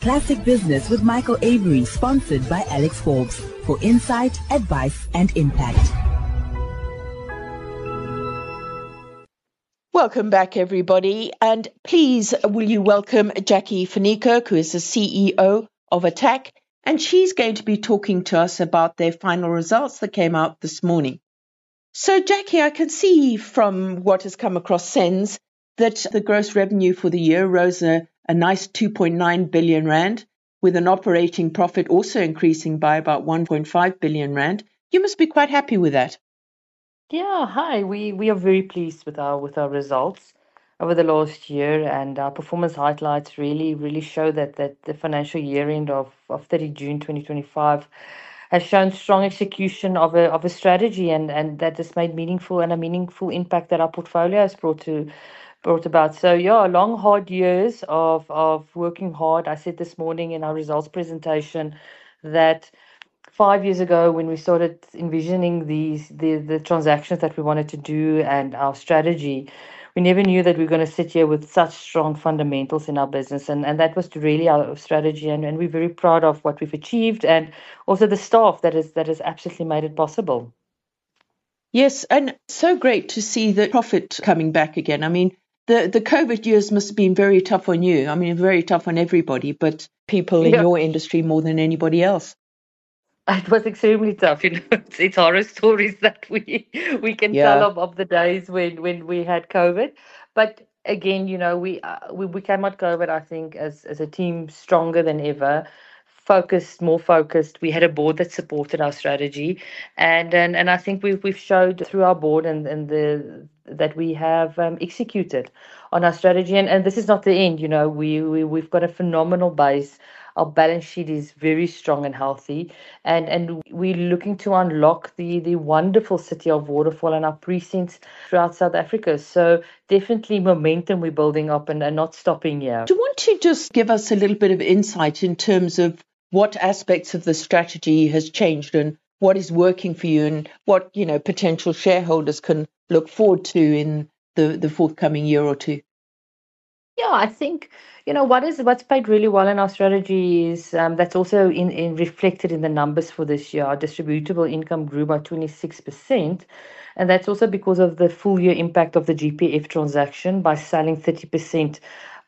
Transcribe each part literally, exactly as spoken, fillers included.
Classic Business with Michael Avery, sponsored by Alex Forbes, for insight, advice, and impact. Welcome back, everybody. And please, will you welcome Jackie van Niekerk, who is the C E O of Attacq, and she's going to be talking to us about their final results that came out this morning. So, Jackie, I can see from what has come across SENS that the gross revenue for the year rose a, a nice two point nine billion rand, with an operating profit also increasing by about one point five billion rand. You must be quite happy with that. Yeah, hi. We we are very pleased with our with our results over the last year, and our performance highlights really really show that that the financial year end of of thirty June twenty twenty-five has shown strong execution of a of a strategy, and and that has made meaningful and a meaningful impact that our portfolio has brought to brought about. So yeah, long hard years of of working hard. I said this morning in our results presentation that five years ago, when we started envisioning these the the transactions that we wanted to do and our strategy, we never knew that we were going to sit here with such strong fundamentals in our business, and and that was really our strategy, and, and we're very proud of what we've achieved, and also the staff that is that has absolutely made it possible. Yes, and so great to see the profit coming back again. I mean, the, the COVID years must have been very tough on you. I mean, very tough on everybody, but people in Yeah. your industry more than anybody else. It was extremely tough, you know. It's, it's horror stories that we we can Yeah. tell of, of the days when when we had COVID. But again, you know, we uh, we we came out COVID, I think, as as a team stronger than ever, focused, more focused. We had a board that supported our strategy, and and, and I think we've we've showed through our board and and the that we have um, executed on our strategy. And and this is not the end, you know. We we we've got a phenomenal base. Our balance sheet is very strong and healthy, and and we're looking to unlock the the wonderful city of Waterfall and our precincts throughout South Africa. So definitely momentum we're building up, and, and not stopping here. Do you want to just give us a little bit of insight in terms of what aspects of the strategy has changed and what is working for you, and what, you know, potential shareholders can look forward to in the, the forthcoming year or two? Yeah, I think, you know, what is what's paid really well in our strategy is um, that's also in, in reflected in the numbers for this year. Our distributable income grew by twenty-six percent, and that's also because of the full year impact of the G P F transaction by selling thirty percent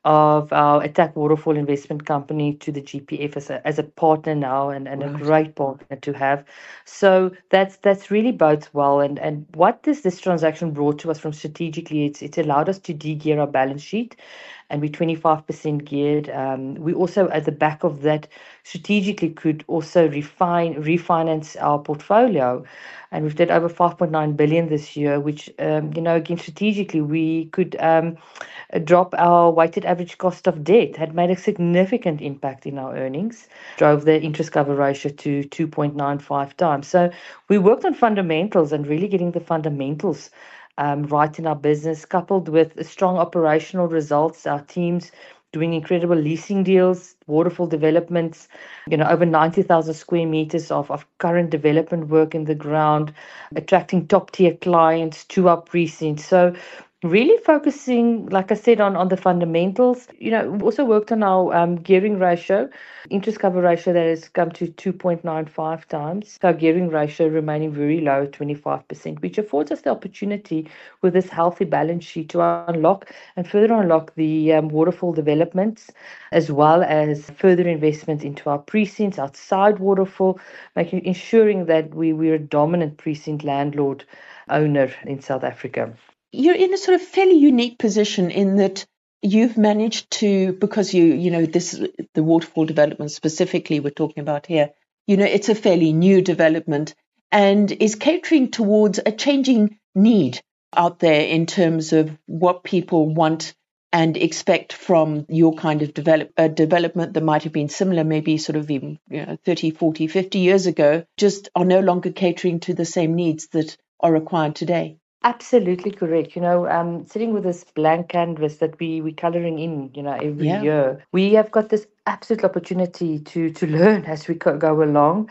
of our Attacq Waterfall Investment Company to the G P F as a, as a partner now, and, and Right. a great partner to have. So that's that's really bodes well. And and what this this transaction brought to us from strategically, it's it's allowed us to de-gear our balance sheet, and we're twenty-five percent geared. Um, we also, at the back of that, strategically could also refine refinance our portfolio, and we've did over five point nine billion this year, which um, you know, again, strategically we could um, drop our weighted average cost of debt, had made a significant impact in our earnings, drove the interest cover ratio to two point nine five times. So we worked on fundamentals and really getting the fundamentals um, right in our business, coupled with strong operational results. Our teams doing incredible leasing deals, waterfall developments, you know, over ninety thousand square meters of, of current development work in the ground, attracting top tier clients to our precincts. So really focusing, like I said, on, on the fundamentals. You know, we also worked on our um, gearing ratio, interest cover ratio that has come to two point nine five times. Our gearing ratio remaining very low at twenty-five percent, which affords us the opportunity with this healthy balance sheet to unlock and further unlock the um, waterfall developments, as well as further investment into our precincts outside Waterfall, making ensuring that we, we're a dominant precinct landlord owner in South Africa. You're in a sort of fairly unique position in that you've managed to, because you, you know, this, the waterfall development specifically we're talking about here, you know, it's a fairly new development and is catering towards a changing need out there in terms of what people want and expect from your kind of develop, uh, development that might have been similar, maybe sort of even, you know, thirty, forty, fifty years ago, just are no longer catering to the same needs that are required today. Absolutely correct. You know, um, sitting with this blank canvas that we we coloring in, you know, every Yeah. year, we have got this absolute opportunity to to learn as we go go along,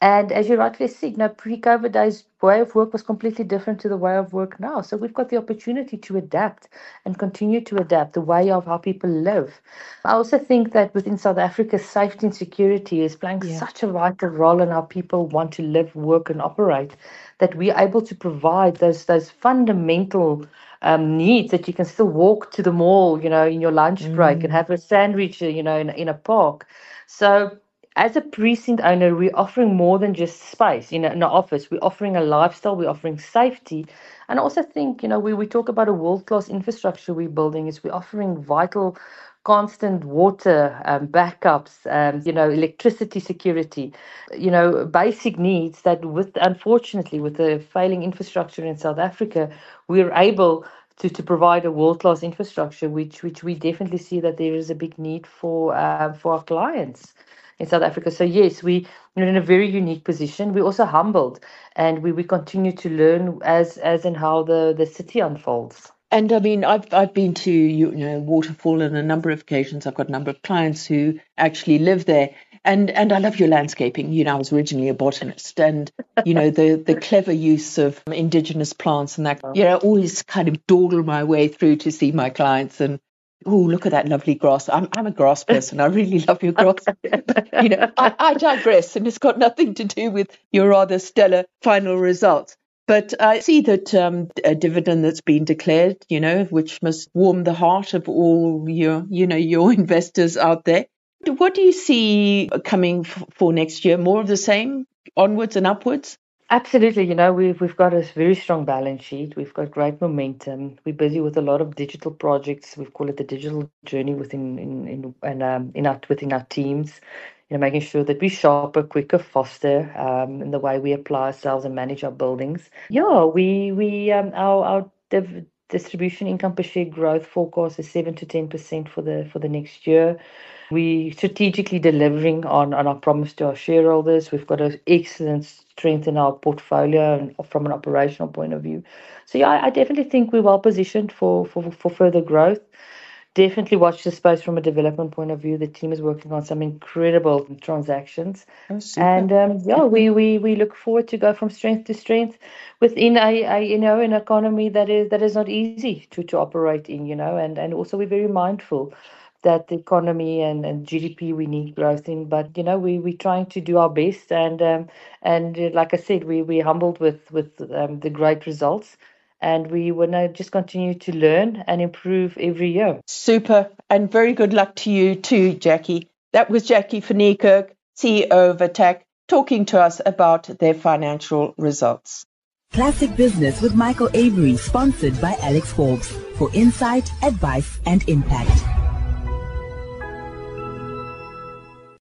And as you rightly said, you know, pre-COVID days, way of work was completely different to the way of work now. So we've got the opportunity to adapt and continue to adapt the way of how people live. I also think that within South Africa, safety and security is playing Yeah. such a vital role in how people want to live, work, and operate, that we're able to provide those those fundamental um, needs, that you can still walk to the mall, you know, in your lunch break and Mm. have a sandwich, you know, in, in a park. So as a precinct owner, we're offering more than just space in, a, in an office. We're offering a lifestyle, we're offering safety. And I also think, you know, we, we talk about a world-class infrastructure we're building, is we're offering vital, constant water um, backups, um, you know, electricity security, you know, basic needs that with, unfortunately, with the failing infrastructure in South Africa, we're able to, to provide a world-class infrastructure, which which we definitely see that there is a big need for uh, for our clients in South Africa. So yes, we are in a very unique position. We're also humbled, and we, we continue to learn as as and how the, the city unfolds. And I mean, I've I've been to you know Waterfall on a number of occasions. I've got a number of clients who actually live there, and and I love your landscaping. You know, I was originally a botanist, and you know the the clever use of indigenous plants and that. You know, always kind of dawdle my way through to see my clients and. Oh, look at that lovely grass. I'm I'm a grass person. I really love your grass. But, you know, I, I digress, and it's got nothing to do with your rather stellar final results. But I see that um, a dividend that's been declared, you know, which must warm the heart of all your, you know, your investors out there. What do you see coming f- for next year? More of the same, onwards and upwards? Absolutely. You know, we've we've got a very strong balance sheet. We've got great momentum. We're busy with a lot of digital projects. We call it the digital journey within in in and um, in our within our teams. You know, making sure that we sharper, quicker, faster um, in the way we apply ourselves and manage our buildings. Yeah, we we um our our div- distribution income per share growth forecast is seven to ten percent for the for the next year. We strategically delivering on, on our promise to our shareholders. We've got an excellent strength in our portfolio and from an operational point of view. So yeah, I, I definitely think we're well positioned for, for, for further growth. Definitely watch the space from a development point of view. The team is working on some incredible transactions. Oh, super. And um, yeah, we, we we look forward to go from strength to strength within a, a you know an economy that is that is not easy to, to operate in, you know, and, and also we're very mindful that the economy and, and G D P we need growth in, but you know we we're trying to do our best, and um, and uh, like I said, we we're humbled with with um, the great results, and we want to just continue to learn and improve every year. Super. And very good luck to you too, Jackie. That was Jackie van Niekerk, C E O of Attacq, talking to us about their financial results. Classic Business with Michael Avery, sponsored by Alex Forbes, for insight, advice, and impact.